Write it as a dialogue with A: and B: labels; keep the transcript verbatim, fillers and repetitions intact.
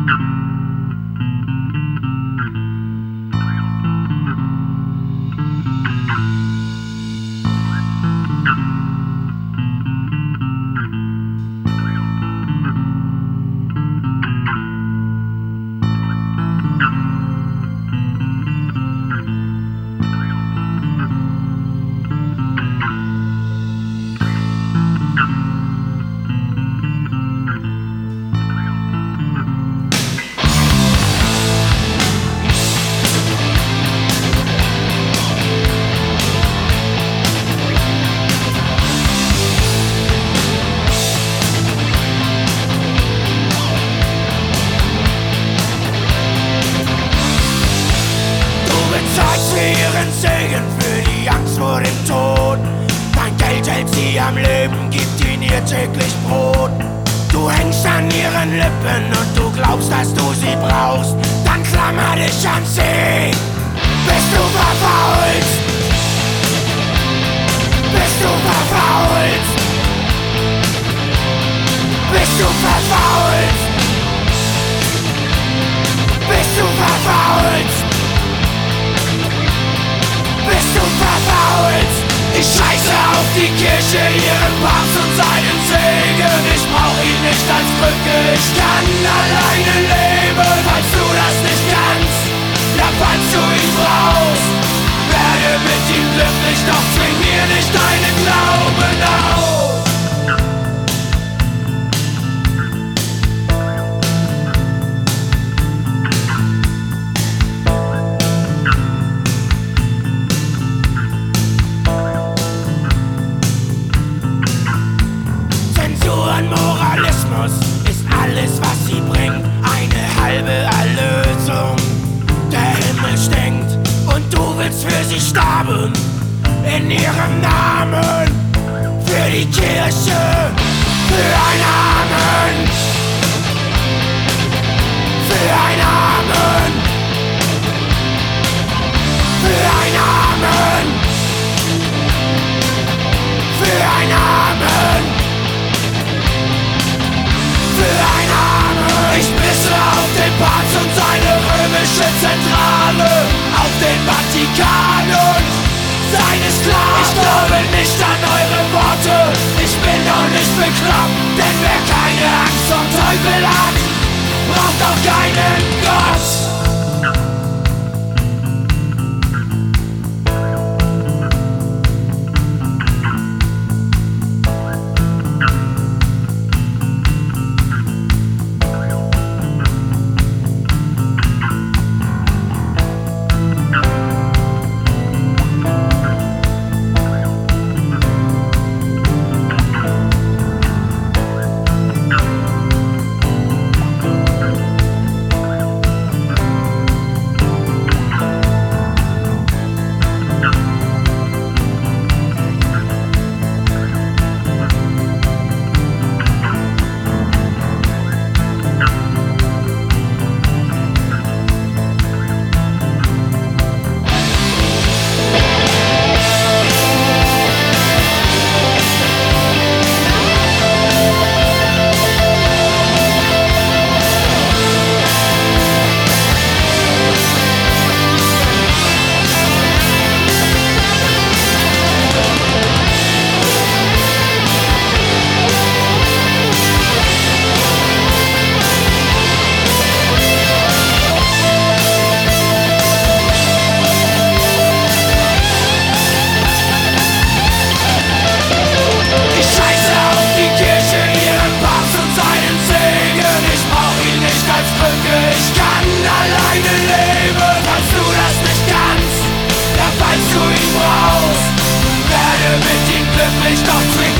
A: Segen für die Angst vor dem Tod. Dein Geld hält sie am Leben, gibt ihnen ihr täglich Brot. Du hängst an ihren Lippen und du glaubst, dass du sie brauchst. Dann klammer dich an sie, bis du verfaulst. Bis du verfaulst. Bis du verfaulst. Bis du verfaulst. Bis du verfaulst. Ich scheiße auf die Kirche, ihren Papst und seinen Segen. Ich brauch ihn nicht als Brücke, ich kann alleine leben. Falls du das nicht kannst, dann falls du ihn brauchst, werde mit ihm glücklich, doch zwing mir nicht deinen Glauben auf. Moralismus ist alles, was sie bringt. Eine halbe Erlösung. Der Himmel stinkt und du willst für sie sterben. In ihrem Namen. Für die Kirche. Für ein Amen. Für ein Amen. Für ein Amen. Für ein Amen. Für ein Amen. Ich pisse auf den Papst und seine römische Zentrale, auf den Vatikan und seine Sklaven. Ich glaube nicht an eure Worte, ich bin doch nicht bekloppt, denn wer keine Angst vom Teufel hat, braucht auch keinen Gott. Ich kann alleine leben, falls du das nicht kannst, ja falls du ihn brauchst, werde mit ihm glücklich, doch zwing